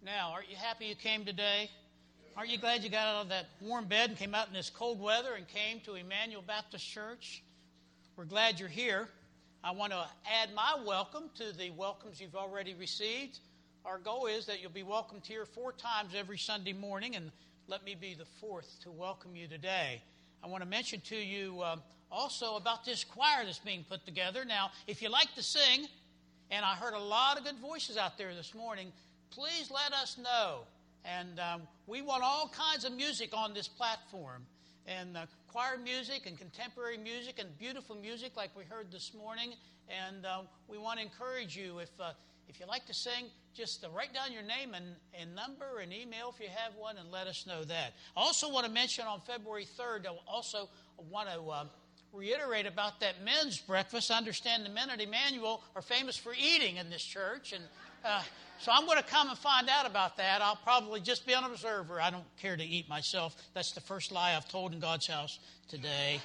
Now, aren't you happy you came today? Aren't you glad you got out of that warm bed and came out in this cold weather and came to Emmanuel Baptist Church? We're glad you're here. I want to add my welcome to the welcomes you've already received. Our goal is that you'll be welcomed here 4 times every Sunday morning, and let me be the 4th to welcome you today. I want to mention to you also about this choir that's being put together. Now, if you like to sing, and I heard a lot of good voices out there this morning, please let us know. And we want all kinds of music on this platform. And choir music and contemporary music and beautiful music like we heard this morning. And we want to encourage you, if you like to sing, just write down your name and number and email if you have one and let us know that. I also want to mention on February 3rd, I also want to reiterate about that men's breakfast. I understand the men at Emmanuel are famous for eating in this church. And so I'm going to come and find out about that. I'll probably just be an observer. I don't care to eat myself. That's the first lie I've told in God's house today.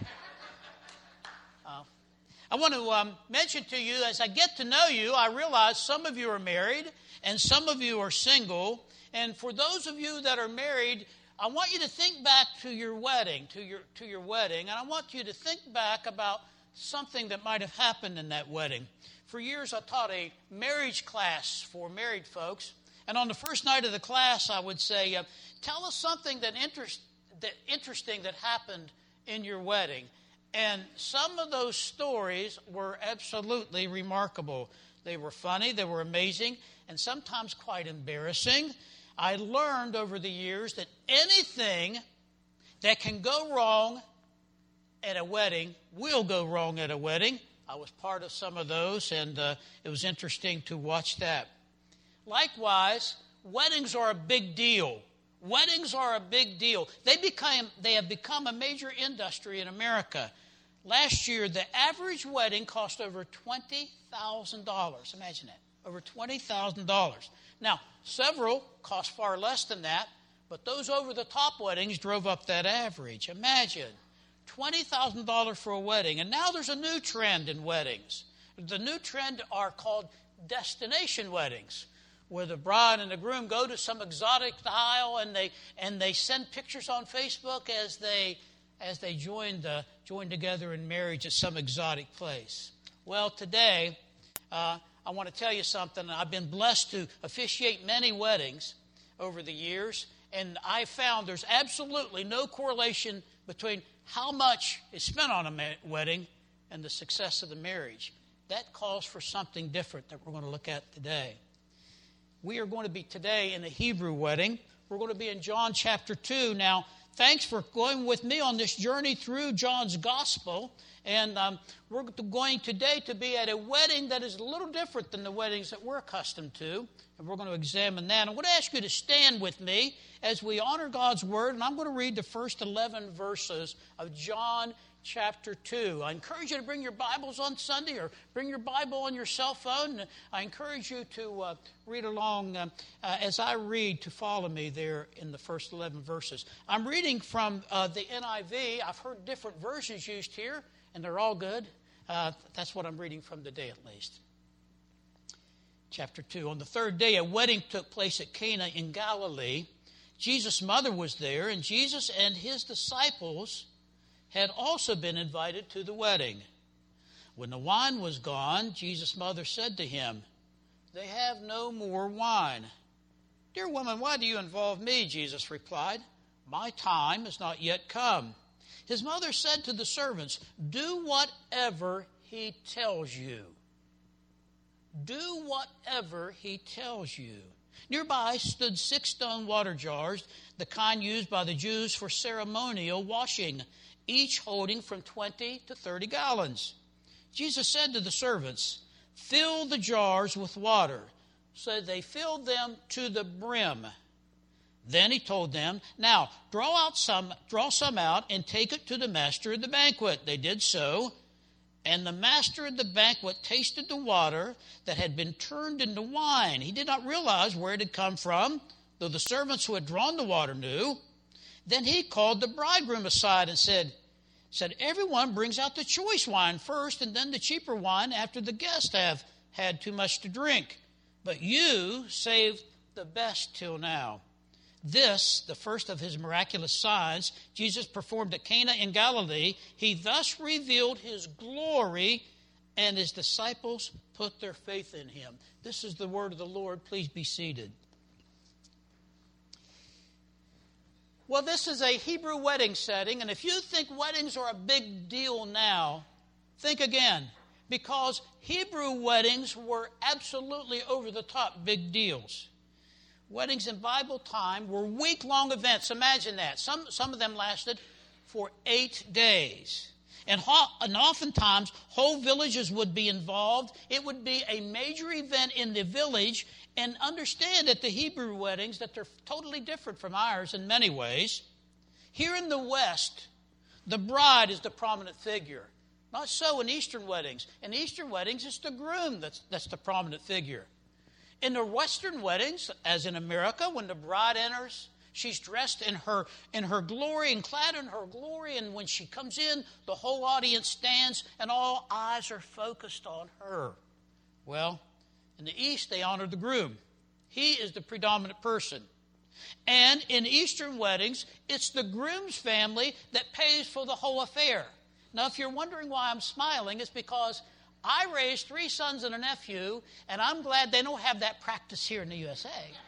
I want to mention to you, as I get to know you, I realize some of you are married and some of you are single. And for those of you that are married, I want you to think back to your wedding, to your wedding, and I want you to think back about something that might have happened in that wedding. For years, I taught a marriage class for married folks, and on the first night of the class, I would say, tell us something interesting that happened in your wedding. And some of those stories were absolutely remarkable. They were funny, they were amazing, and sometimes quite embarrassing. I learned over the years that anything that can go wrong at a wedding will go wrong at a wedding. I was part of some of those, and it was interesting to watch that. Likewise, weddings are a big deal. Weddings are a big deal. They have become a major industry in America. Last year, the average wedding cost over $20,000. Imagine that, over $20,000. Now, several cost far less than that, but those over-the-top weddings drove up that average. Imagine, $20,000 for a wedding. And now there's a new trend in weddings. The new trend are called destination weddings, where the bride and the groom go to some exotic isle and they send pictures on Facebook as they join together in marriage at some exotic place. Well, today, I want to tell you something. I've been blessed to officiate many weddings over the years, and I found there's absolutely no correlation between how much is spent on a wedding and the success of the marriage. That calls for something different that we're going to look at today. We are going to be today in a Hebrew wedding. We're going to be in John chapter 2. Now, thanks for going with me on this journey through John's gospel. And we're going today to be at a wedding that is a little different than the weddings that we're accustomed to. And we're going to examine that. I'm going to ask you to stand with me as we honor God's word. And I'm going to read the first 11 verses of John chapter 2. I encourage you to bring your Bibles on Sunday or bring your Bible on your cell phone. I encourage you to read along as I read, to follow me there in the first 11 verses. I'm reading from the NIV. I've heard different versions used here, and they're all good. That's what I'm reading from today at least. Chapter 2. On the 3rd day, a wedding took place at Cana in Galilee. Jesus' mother was there, and Jesus and his disciples had also been invited to the wedding. When the wine was gone, Jesus' mother said to him, "They have no more wine." "Dear woman, why do you involve me?" Jesus replied. "My time has not yet come." His mother said to the servants, "Do whatever he tells you." Do whatever he tells you. Nearby stood 6 stone water jars, the kind used by the Jews for ceremonial washing, each holding from 20 to 30 gallons. Jesus said to the servants, "Fill the jars with water." So they filled them to the brim. Then he told them, "Now draw some out and take it to the master of the banquet." They did so. And the master of the banquet tasted the water that had been turned into wine. He did not realize where it had come from, though the servants who had drawn the water knew. Then he called the bridegroom aside and said, "Everyone brings out the choice wine first, and then the cheaper wine after the guests have had too much to drink. But you saved the best till now. This, the first of his miraculous signs, Jesus performed at Cana in Galilee. He thus revealed his glory, and his disciples put their faith in him. This is the word of the Lord. Please be seated. Well, this is a Hebrew wedding setting, and if you think weddings are a big deal now, think again, because Hebrew weddings were absolutely over-the-top big deals. Weddings in Bible time were week-long events. Imagine that. Some of them lasted for 8 days. And oftentimes, whole villages would be involved. It would be a major event in the village. And understand that the Hebrew weddings, that they're totally different from ours in many ways. Here in the West, the bride is the prominent figure. Not so in Eastern weddings. In Eastern weddings, it's the groom that's the prominent figure. In the Western weddings, as in America, when the bride enters, she's dressed in her glory and clad in her glory. And when she comes in, the whole audience stands and all eyes are focused on her. Well, in the East, they honor the groom. He is the predominant person. And in Eastern weddings, it's the groom's family that pays for the whole affair. Now, if you're wondering why I'm smiling, it's because I raised 3 sons and a nephew, and I'm glad they don't have that practice here in the USA.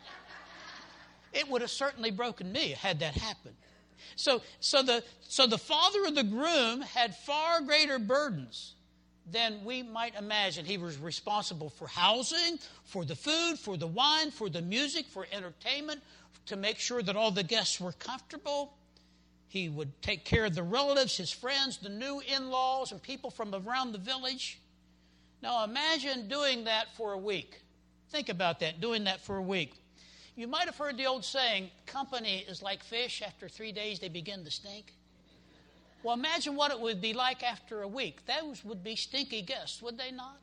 It would have certainly broken me had that happened. So the father of the groom had far greater burdens than we might imagine. He was responsible for housing, for the food, for the wine, for the music, for entertainment, to make sure that all the guests were comfortable. He would take care of the relatives, his friends, the new in-laws, and people from around the village. Now imagine doing that for a week. Think about that, doing that for a week. You might have heard the old saying, company is like fish. After 3 days, they begin to stink. Well, imagine what it would be like after a week. Those would be stinky guests, would they not?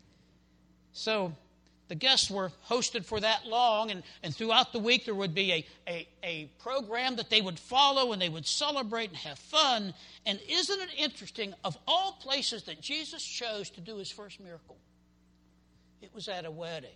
So the guests were hosted for that long, and throughout the week there would be a program that they would follow, and they would celebrate and have fun. And isn't it interesting, of all places that Jesus chose to do his first miracle, it was at a wedding.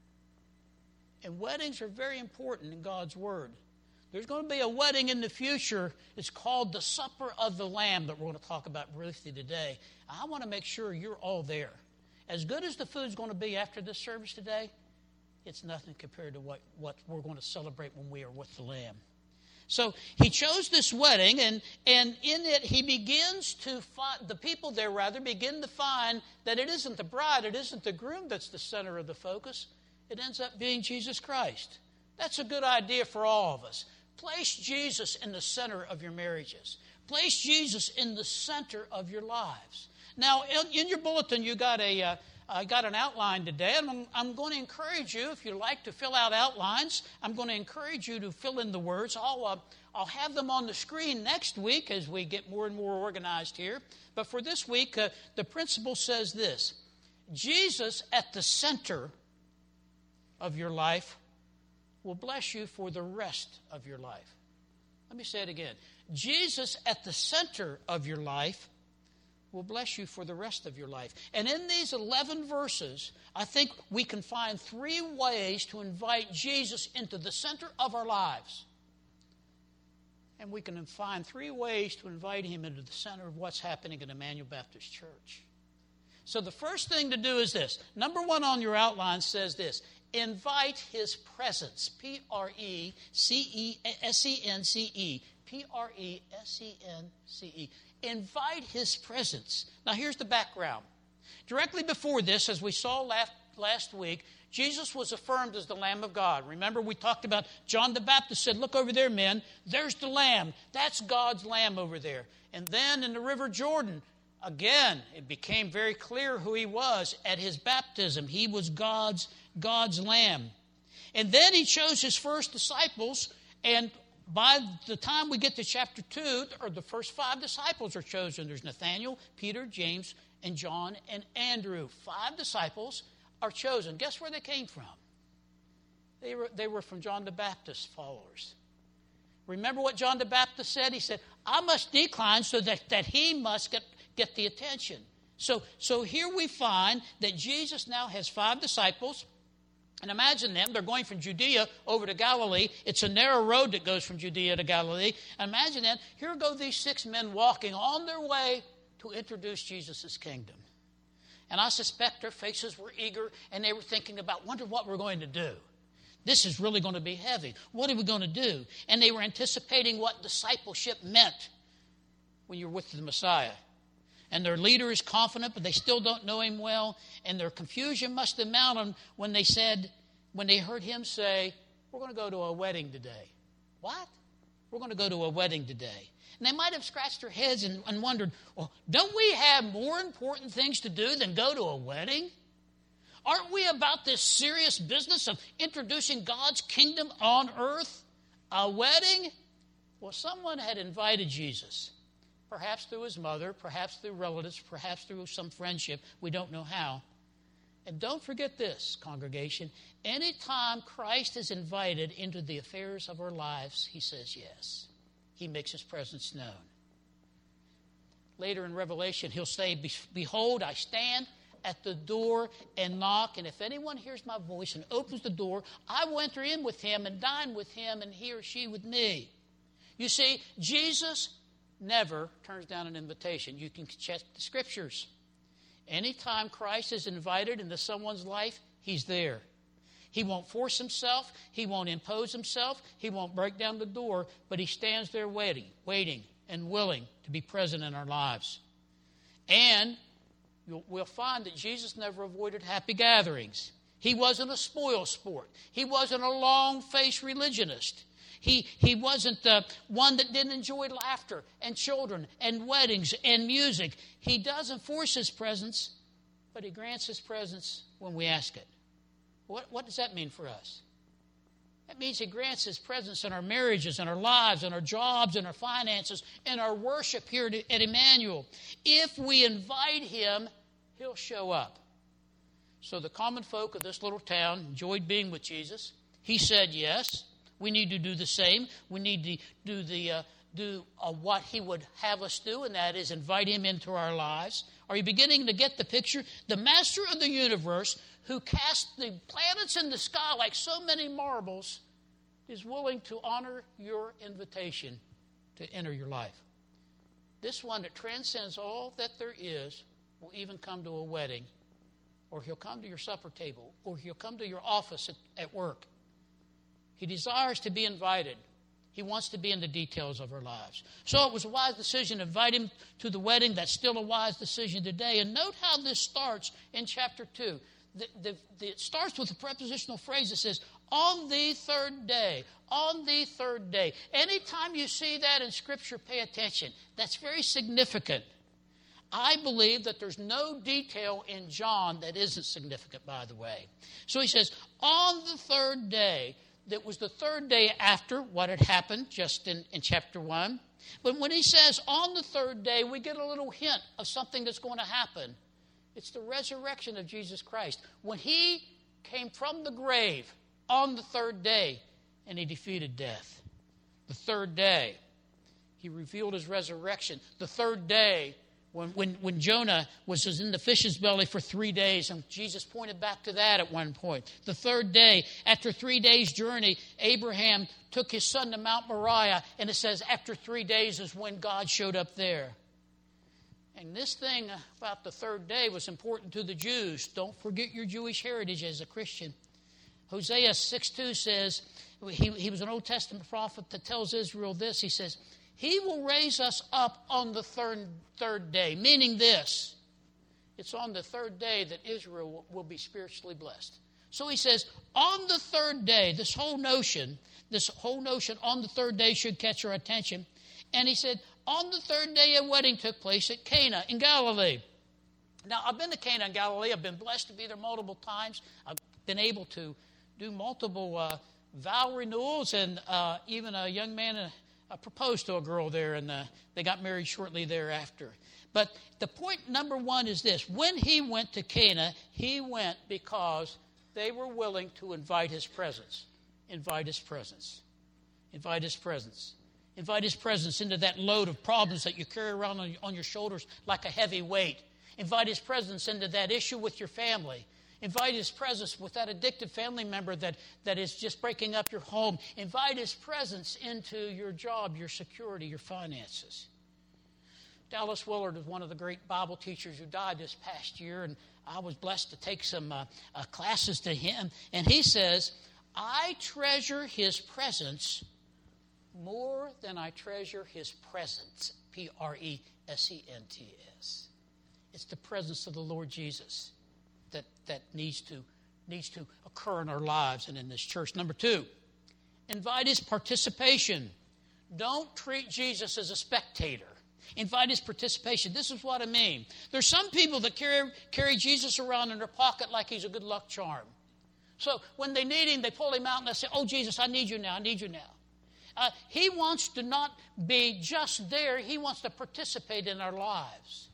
And weddings are very important in God's Word. There's going to be a wedding in the future. It's called the Supper of the Lamb that we're going to talk about briefly today. I want to make sure you're all there. As good as the food's going to be after this service today, it's nothing compared to what we're going to celebrate when we are with the Lamb. So he chose this wedding, and in it he begins to find, the people there begin to find that it isn't the bride, it isn't the groom that's the center of the focus. It ends up being Jesus Christ. That's a good idea for all of us. Place Jesus in the center of your marriages. Place Jesus in the center of your lives. Now, in your bulletin, you got an outline today, and I'm going to encourage you, if you like to fill out outlines, I'm going to encourage you to fill in the words. I'll have them on the screen next week as we get more and more organized here. But for this week, the principle says this: Jesus at the center of your life will bless you for the rest of your life. Let me say it again. Jesus at the center of your life will bless you for the rest of your life. And in these 11 verses, I think we can find 3 ways to invite Jesus into the center of our lives. And we can find 3 ways to invite him into the center of what's happening at Emmanuel Baptist Church. So the first thing to do is this. Number 1 on your outline says this: invite his presence. Presence. Presence. Invite his presence. Now here's the background. Directly before this, as we saw last week, Jesus was affirmed as the Lamb of God. Remember, we talked about John the Baptist said, "Look over there, men. There's the Lamb. That's God's Lamb over there." And then in the River Jordan, again, it became very clear who he was at his baptism. He was God's Lamb. And then he chose his first disciples, and by the time we get to chapter 2, or the first 5 disciples are chosen. There's Nathanael, Peter, James, and John, and Andrew. 5 disciples are chosen. Guess where they came from? They were from John the Baptist's followers. Remember what John the Baptist said? He said, "I must decline so that he must get the attention." So here we find that Jesus now has 5 disciples. And imagine them, they're going from Judea over to Galilee. It's a narrow road that goes from Judea to Galilee. Imagine that. Here go these 6 men walking on their way to introduce Jesus' kingdom. And I suspect their faces were eager, and they were thinking about, wonder what we're going to do. This is really going to be heavy. What are we going to do? And they were anticipating what discipleship meant when you're with the Messiah. And their leader is confident, but they still don't know him well. And their confusion must have mounted when they heard him say, we're going to go to a wedding today. What? We're going to go to a wedding today. And they might have scratched their heads and wondered, well, don't we have more important things to do than go to a wedding? Aren't we about this serious business of introducing God's kingdom on earth? A wedding? Well, someone had invited Jesus. Perhaps through his mother, perhaps through relatives, perhaps through some friendship. We don't know how. And don't forget this, congregation. Anytime Christ is invited into the affairs of our lives, he says yes. He makes his presence known. Later in Revelation, he'll say, behold, I stand at the door and knock, and if anyone hears my voice and opens the door, I will enter in with him and dine with him, and he or she with me. You see, Jesus never turns down an invitation. You can check the scriptures. Anytime Christ is invited into someone's life, he's there. He won't force himself. He won't impose himself. He won't break down the door, but he stands there waiting and willing to be present in our lives. And we'll find that Jesus never avoided happy gatherings. He wasn't a spoil sport. He wasn't a long-faced religionist. He wasn't the one that didn't enjoy laughter and children and weddings and music. He doesn't force his presence, but he grants his presence when we ask it. What does that mean for us? That means he grants his presence in our marriages, in our lives, in our jobs, in our finances, in our worship here at Emmanuel. If we invite him, he'll show up. So the common folk of this little town enjoyed being with Jesus. He said yes. We need to do the same. We need to do what he would have us do, and that is invite him into our lives. Are you beginning to get the picture? The master of the universe, who cast the planets in the sky like so many marbles, is willing to honor your invitation to enter your life. This one that transcends all that there is will even come to a wedding, or he'll come to your supper table, or he'll come to your office at work. He desires to be invited. He wants to be in the details of our lives. So it was a wise decision to invite him to the wedding. That's still a wise decision today. And note how this starts in chapter 2. It starts with a prepositional phrase that says, on the third day. On the third day. Anytime you see that in Scripture, pay attention. That's very significant. I believe that there's no detail in John that isn't significant, by the way. So he says, on the third day. That was the third day after what had happened just in chapter 1. But when he says on the third day, we get a little hint of something that's going to happen. It's the resurrection of Jesus Christ. When he came from the grave on the third day and he defeated death. The third day, he revealed his resurrection. The third day, when Jonah was in the fish's belly for 3 days, and Jesus pointed back to that at one point. The third day, after 3 days' journey, Abraham took his son to Mount Moriah, and it says after 3 days is when God showed up there. And this thing about the third day was important to the Jews. Don't forget your Jewish heritage as a Christian. Hosea 6:2 says, he was an Old Testament prophet that tells Israel this. He says, he will raise us up on the third day, meaning this. It's on the third day that Israel will be spiritually blessed. So he says, on the third day, this whole notion on the third day should catch our attention. And he said, on the third day, a wedding took place at Cana in Galilee. Now, I've been to Cana in Galilee. I've been blessed to be there multiple times. I've been able to do multiple vow renewals, and even a young man proposed to a girl there, and they got married shortly thereafter. But the point number one is this. When he went to Cana, he went because they were willing to invite his presence. Invite his presence. Invite his presence. Invite his presence into that load of problems that you carry around on your shoulders like a heavy weight. Invite his presence into that issue with your family. Invite His presence with that addicted family member that is just breaking up your home. Invite His presence into your job, your security, your finances. Dallas Willard is one of the great Bible teachers who died this past year, and I was blessed to take some classes to him. And he says, I treasure His presence more than I treasure His presence, Presents. It's the presence of the Lord Jesus that needs to occur in our lives and in this church. Number 2, invite His participation. Don't treat Jesus as a spectator. Invite His participation. This is what I mean. There's some people that carry Jesus around in their pocket like He's a good luck charm. So when they need Him, they pull Him out and they say, oh, Jesus, I need you now. I need you now. He wants to not be just there. He wants to participate in our lives.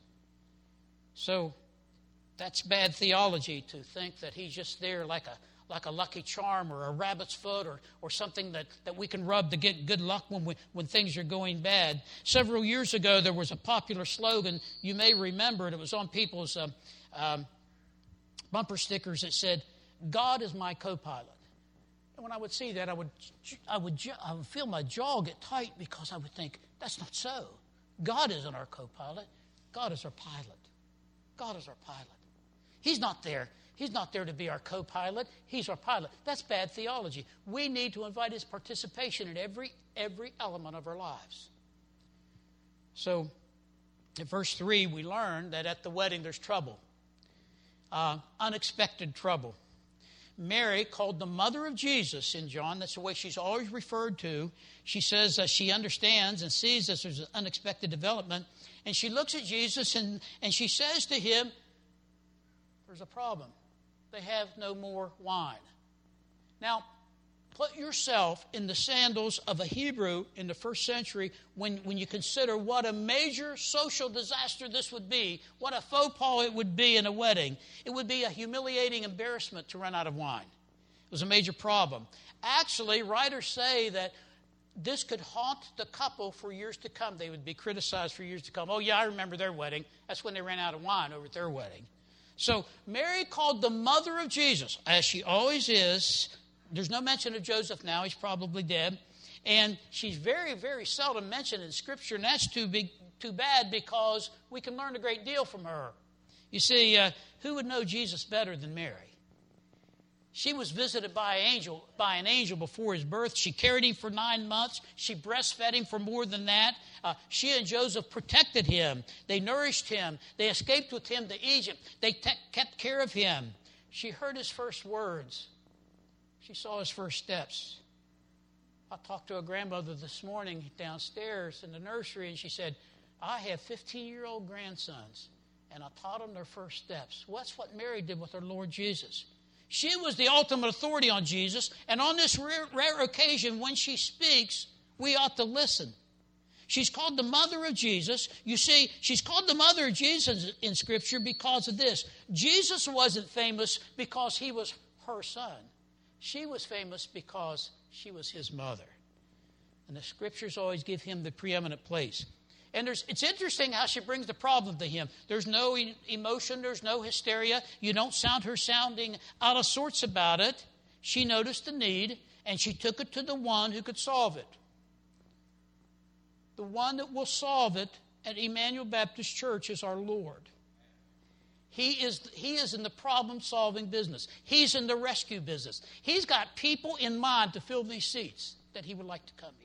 So that's bad theology to think that He's just there like a lucky charm or a rabbit's foot or something that we can rub to get good luck when things are going bad. Several years ago, there was a popular slogan. You may remember it. It was on people's bumper stickers that said, God is my co-pilot. And when I would see that, I would feel my jaw get tight because I would think, that's not so. God isn't our co-pilot. God is our pilot. God is our pilot. He's not there. He's not there to be our co-pilot. He's our pilot. That's bad theology. We need to invite His participation in every element of our lives. So, in verse 3, we learn that at the wedding there's trouble. Unexpected trouble. Mary, called the mother of Jesus in John, that's the way she's always referred to. She says she understands and sees this as an unexpected development. And she looks at Jesus and she says to Him, there's a problem. They have no more wine. Now, put yourself in the sandals of a Hebrew in the first century when you consider what a major social disaster this would be, what a faux pas it would be in a wedding. It would be a humiliating embarrassment to run out of wine. It was a major problem. Actually, writers say that this could haunt the couple for years to come. They would be criticized for years to come. Oh, yeah, I remember their wedding. That's when they ran out of wine over at their wedding. So Mary, called the mother of Jesus, as she always is. There's no mention of Joseph now. He's probably dead. And she's very, very seldom mentioned in Scripture, and that's too bad because we can learn a great deal from her. You see, who would know Jesus better than Mary? She was visited by an angel before His birth. She carried Him for 9 months. She breastfed Him for more than that. She and Joseph protected Him. They nourished Him. They escaped with Him to Egypt. They kept care of Him. She heard His first words. She saw His first steps. I talked to a grandmother this morning downstairs in the nursery, and she said, I have 15-year-old grandsons, and I taught them their first steps. Well, that's what Mary did with her Lord Jesus. She was the ultimate authority on Jesus, and on this rare occasion, when she speaks, we ought to listen. She's called the mother of Jesus. You see, she's called the mother of Jesus in Scripture because of this. Jesus wasn't famous because He was her son. She was famous because she was His mother. And the Scriptures always give Him the preeminent place. And it's interesting how she brings the problem to Him. There's no emotion. There's no hysteria. You don't sound her sounding out of sorts about it. She noticed the need, and she took it to the one who could solve it. The one that will solve it at Emmanuel Baptist Church is our Lord. He is in the problem-solving business. He's in the rescue business. He's got people in mind to fill these seats that He would like to come here.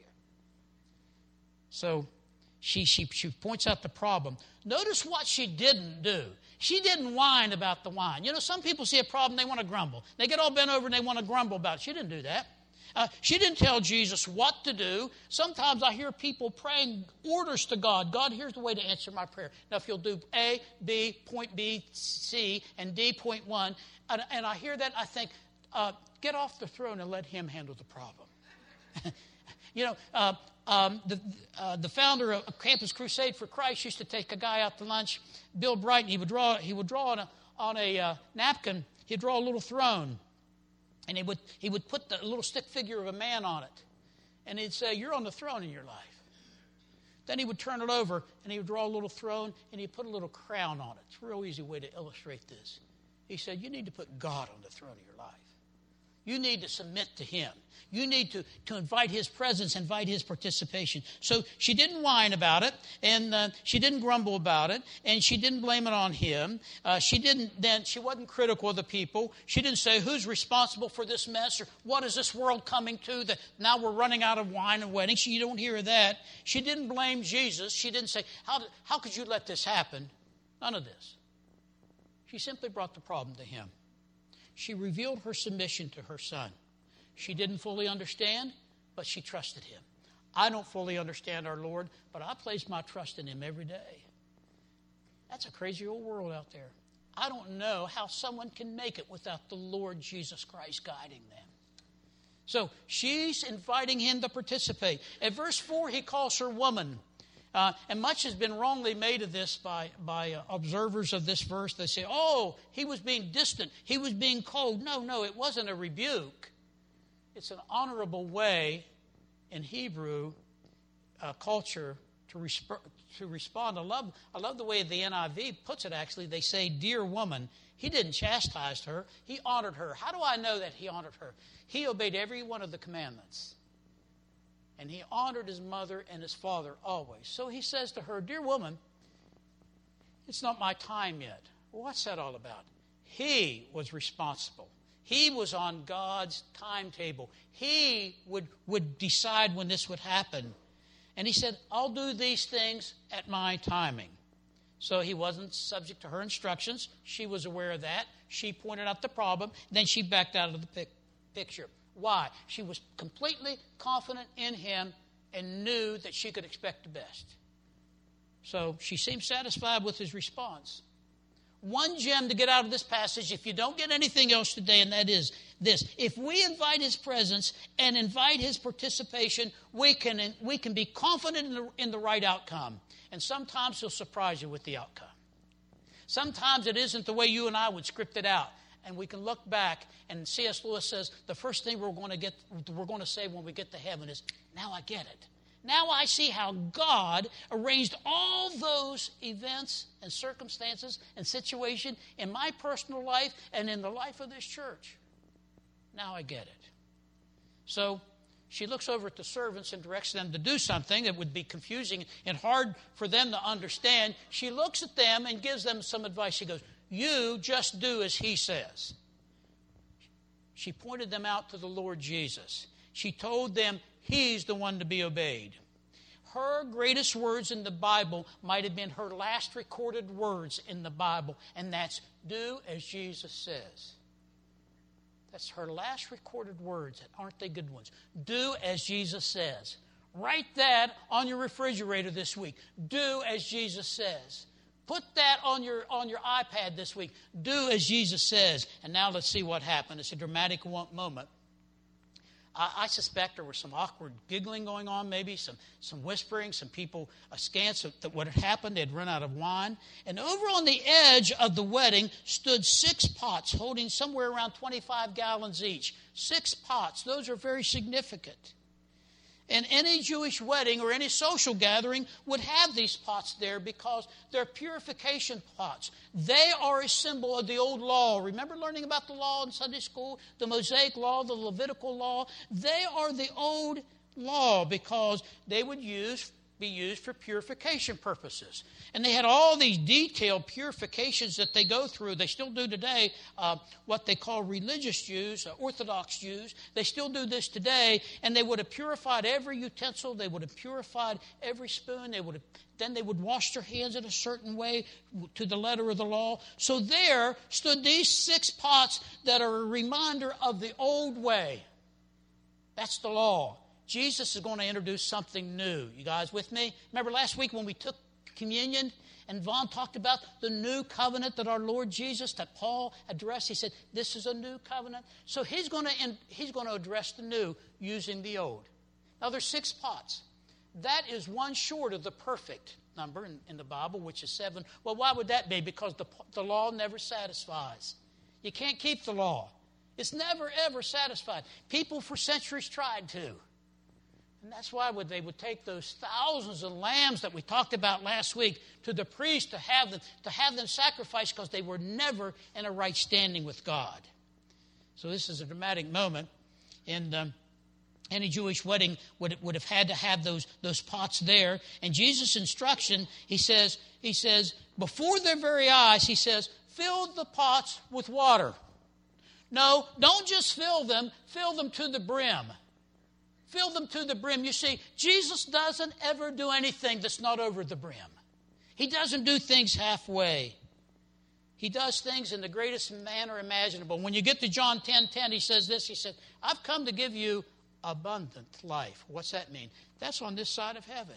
So she points out the problem. Notice what she didn't do. She didn't whine about the wine. You know, some people see a problem, they want to grumble. They get all bent over and they want to grumble about it. She didn't do that. She didn't tell Jesus what to do. Sometimes I hear people praying orders to God. God, here's the way to answer my prayer. Now, if you'll do A, B, point B, C, and D, point 1, and I hear that, I think, get off the throne and let Him handle the problem. You know, the founder of Campus Crusade for Christ used to take a guy out to lunch, Bill Brighton. He would draw on a napkin. He'd draw a little throne. And he would put the little stick figure of a man on it. And he'd say, you're on the throne in your life. Then he would turn it over, and he would draw a little throne, and he'd put a little crown on it. It's a real easy way to illustrate this. He said, you need to put God on the throne of your life. You need to submit to Him. You need to invite His presence, invite His participation. So she didn't whine about it, and she didn't grumble about it, and she didn't blame it on Him. She wasn't critical of the people. She didn't say, who's responsible for this mess, or what is this world coming to that now we're running out of wine and weddings. You don't hear that. She didn't blame Jesus. She didn't say, how could you let this happen? None of this. She simply brought the problem to Him. She revealed her submission to her son. She didn't fully understand, but she trusted Him. I don't fully understand our Lord, but I place my trust in Him every day. That's a crazy old world out there. I don't know how someone can make it without the Lord Jesus Christ guiding them. So she's inviting Him to participate. At verse 4, He calls her woman. And much has been wrongly made of this by observers of this verse. They say, oh, He was being distant. He was being cold. No, it wasn't a rebuke. It's an honorable way in Hebrew culture to respond. I love the way the NIV puts it, actually. They say, dear woman. He didn't chastise her. He honored her. How do I know that He honored her? He obeyed every one of the commandments. And He honored His mother and His father always. So He says to her, dear woman, it's not my time yet. Well, what's that all about? He was responsible. He was on God's timetable. He would decide when this would happen. And He said, I'll do these things at my timing. So He wasn't subject to her instructions. She was aware of that. She pointed out the problem. Then she backed out of the picture. Why? She was completely confident in Him and knew that she could expect the best. So she seemed satisfied with His response. One gem to get out of this passage, if you don't get anything else today, and that is this. If we invite His presence and invite His participation, we can be confident in the right outcome. And sometimes He'll surprise you with the outcome. Sometimes it isn't the way you and I would script it out. And we can look back, and C.S. Lewis says the first thing we're going to say when we get to heaven is, now I get it. Now I see how God arranged all those events and circumstances and situation in my personal life and in the life of this church. Now I get it. So she looks over at the servants and directs them to do something that would be confusing and hard for them to understand. She looks at them and gives them some advice. She goes, you just do as He says. She pointed them out to the Lord Jesus. She told them He's the one to be obeyed. Her greatest words in the Bible might have been her last recorded words in the Bible, and that's, do as Jesus says. That's her last recorded words. Aren't they good ones? Do as Jesus says. Write that on your refrigerator this week. Do as Jesus says. Put that on your iPad this week. Do as Jesus says. And now let's see what happened. It's a dramatic moment. I suspect there was some awkward giggling going on, maybe some whispering, some people askance at what had happened. They'd run out of wine. And over on the edge of the wedding stood 6 pots holding somewhere around 25 gallons each. 6 pots. Those are very significant. And any Jewish wedding or any social gathering would have these pots there because they're purification pots. They are a symbol of the old law. Remember learning about the law in Sunday school? The Mosaic law, the Levitical law. They are the old law because they would be used for purification purposes. And they had all these detailed purifications that they go through. They still do today what they call religious Jews, Orthodox Jews. They still do this today, and they would have purified every utensil. They would have purified every spoon. Then they would wash their hands in a certain way to the letter of the law. So there stood these 6 pots that are a reminder of the old way. That's the law. Jesus is going to introduce something new. You guys with me? Remember last week when we took communion and Vaughn talked about the new covenant that our Lord Jesus, that Paul addressed. He said, this is a new covenant. So he's going to address the new using the old. Now there's 6 pots. That is one short of the perfect number in the Bible, which is 7. Well, why would that be? Because the law never satisfies. You can't keep the law. It's never, ever satisfied. People for centuries tried to. And that's why they would take those thousands of lambs that we talked about last week to the priest to have them sacrificed, because they were never in a right standing with God. So this is a dramatic moment. And any Jewish wedding would have had to have those pots there. And Jesus' instruction, he says, before their very eyes, he says, fill the pots with water. No, don't just fill them to the brim. Fill them to the brim. You see, Jesus doesn't ever do anything that's not over the brim. He doesn't do things halfway. He does things in the greatest manner imaginable. When you get to John 10:10, he says this. He said, I've come to give you abundant life. What's that mean? That's on this side of heaven.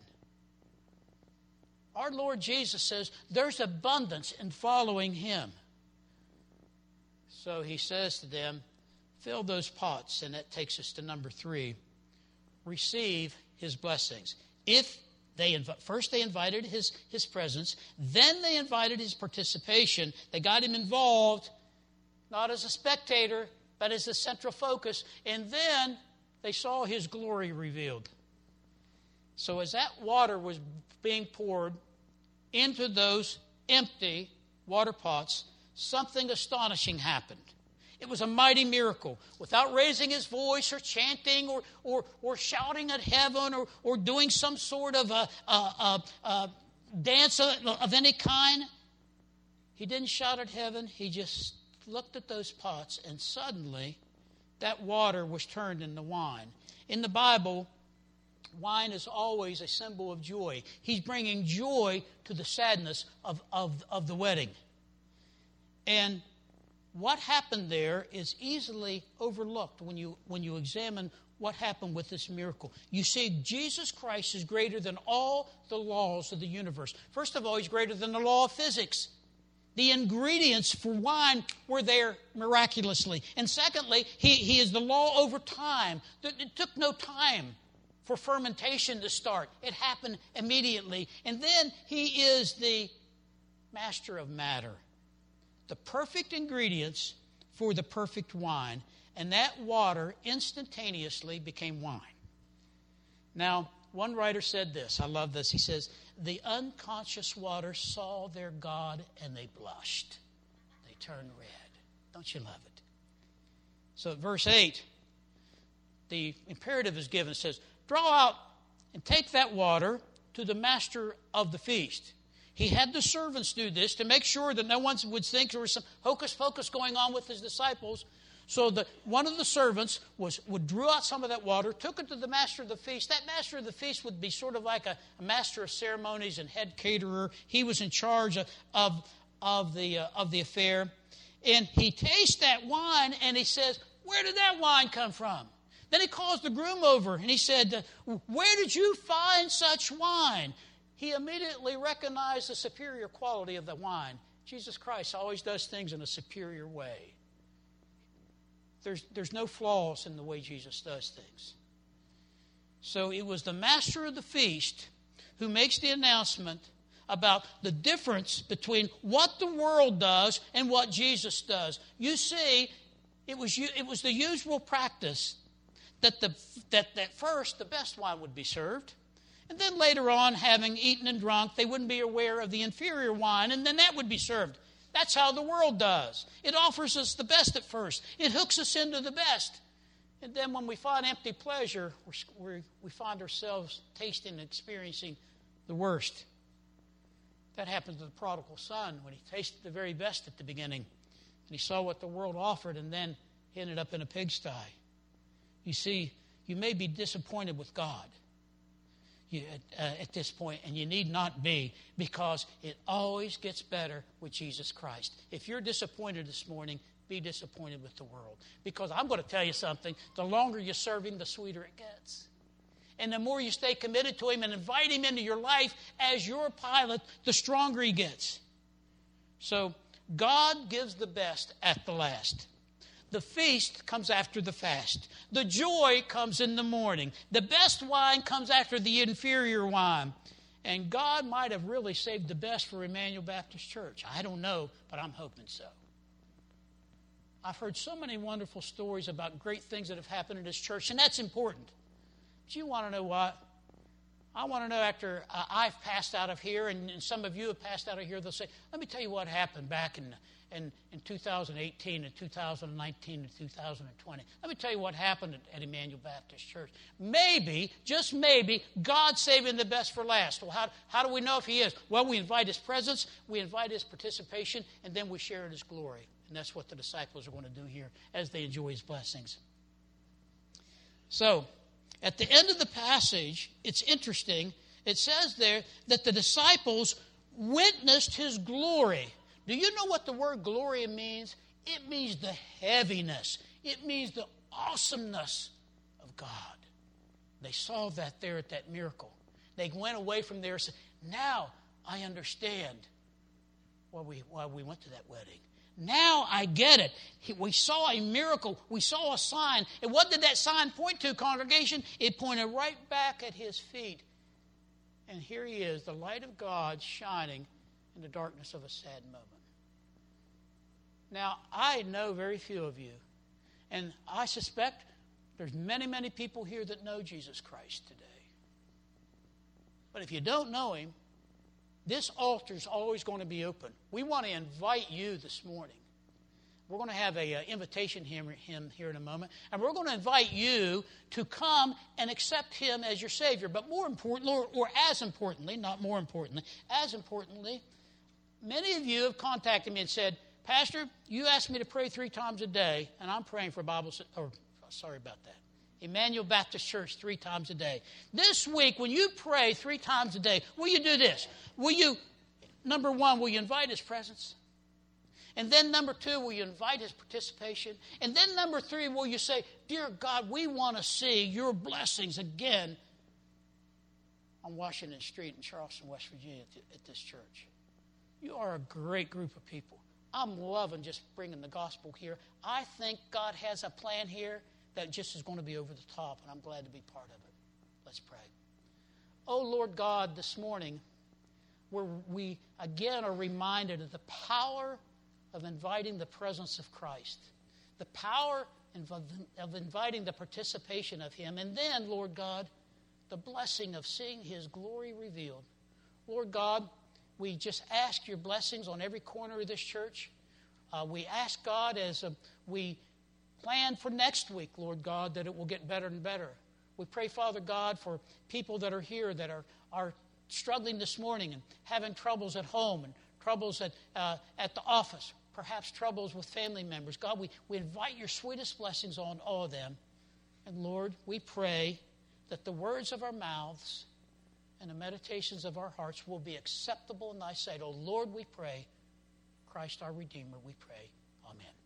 Our Lord Jesus says there's abundance in following him. So he says to them, fill those pots. And that takes us to number 3. Receive his blessings. First they invited his presence, then they invited his participation. They got him involved, not as a spectator, but as the central focus. And then they saw his glory revealed. So as that water was being poured into those empty water pots, something astonishing happened. It was a mighty miracle. Without raising his voice or chanting or shouting at heaven or doing some sort of a dance of any kind, he didn't shout at heaven. He just looked at those pots, and suddenly that water was turned into wine. In the Bible, wine is always a symbol of joy. He's bringing joy to the sadness of the wedding. And what happened there is easily overlooked when you examine what happened with this miracle. You see, Jesus Christ is greater than all the laws of the universe. First of all, he's greater than the law of physics. The ingredients for wine were there miraculously. And secondly, he is the law over time. It took no time for fermentation to start. It happened immediately. And then he is the master of matter. The perfect ingredients for the perfect wine, and that water instantaneously became wine. Now, one writer said this. I love this. He says, the unconscious waters saw their God and they blushed. They turned red. Don't you love it? So at verse 8, the imperative is given. It says, draw out and take that water to the master of the feast. He had the servants do this to make sure that no one would think there was some hocus pocus going on with his disciples. So one of the servants would draw out some of that water, took it to the master of the feast. That master of the feast would be sort of like a master of ceremonies and head caterer. He was in charge of the affair. And he tastes that wine and he says, where did that wine come from? Then he calls the groom over and he said, where did you find such wine? He immediately recognized the superior quality of the wine. Jesus Christ always does things in a superior way. There's no flaws in the way Jesus does things. So it was the master of the feast who makes the announcement about the difference between what the world does and what Jesus does. You see, it was the usual practice that first the best wine would be served. And then later on, having eaten and drunk, they wouldn't be aware of the inferior wine, and then that would be served. That's how the world does. It offers us the best at first. It hooks us into the best. And then when we find empty pleasure, we find ourselves tasting and experiencing the worst. That happened to the prodigal son when he tasted the very best at the beginning. And he saw what the world offered, and then he ended up in a pigsty. You see, you may be disappointed with God at this point, and you need not be, because it always gets better with Jesus Christ. If you're disappointed this morning, be disappointed with the world. Because I'm going to tell you something, the longer you serve him, the sweeter it gets. And the more you stay committed to him and invite him into your life as your pilot, the stronger he gets. So God gives the best at the last. The feast comes after the fast. The joy comes in the morning. The best wine comes after the inferior wine. And God might have really saved the best for Emmanuel Baptist Church. I don't know, but I'm hoping so. I've heard so many wonderful stories about great things that have happened in this church, and that's important. Do you want to know what? I want to know after I've passed out of here, and some of you have passed out of here, they'll say, let me tell you what happened back in 2018 and 2019 and 2020. Let me tell you what happened at Emmanuel Baptist Church. Maybe, just maybe, God's saving the best for last. Well, how do we know if He is? Well, we invite His presence, we invite His participation, and then we share in His glory. And that's what the disciples are going to do here as they enjoy His blessings. So, at the end of the passage, it's interesting. It says there that the disciples witnessed His glory. Do you know what the word glory means? It means the heaviness. It means the awesomeness of God. They saw that there at that miracle. They went away from there and said, now I understand why we went to that wedding. Now I get it. We saw a miracle. We saw a sign. And what did that sign point to, congregation? It pointed right back at His feet. And here He is, the light of God shining in the darkness of a sad moment. Now, I know very few of you, and I suspect there's many, many people here that know Jesus Christ today. But if you don't know Him, this altar is always going to be open. We want to invite you this morning. We're going to have an invitation hymn here in a moment, and we're going to invite you to come and accept Him as your Savior. But more importantly, or as importantly, not more importantly, as importantly, many of you have contacted me and said, Pastor, you asked me to pray 3 times a day, and I'm praying for Emmanuel Baptist Church 3 times a day. This week, when you pray 3 times a day, will you do this? Number 1, will you invite His presence? And then number 2, will you invite His participation? And then number 3, will you say, Dear God, we want to see your blessings again on Washington Street in Charleston, West Virginia at this church. You are a great group of people. I'm loving just bringing the gospel here. I think God has a plan here that just is going to be over the top, and I'm glad to be part of it. Let's pray. Oh, Lord God, this morning, we again are reminded of the power of inviting the presence of Christ, the power of inviting the participation of Him, and then, Lord God, the blessing of seeing His glory revealed. Lord God, we just ask your blessings on every corner of this church. We ask, God, as we plan for next week, Lord God, that it will get better and better. We pray, Father God, for people that are here that are struggling this morning and having troubles at home and troubles at the office, perhaps troubles with family members. God, we invite your sweetest blessings on all of them. And Lord, we pray that the words of our mouths and the meditations of our hearts will be acceptable in thy sight. Oh Lord, we pray. Christ our Redeemer, we pray. Amen.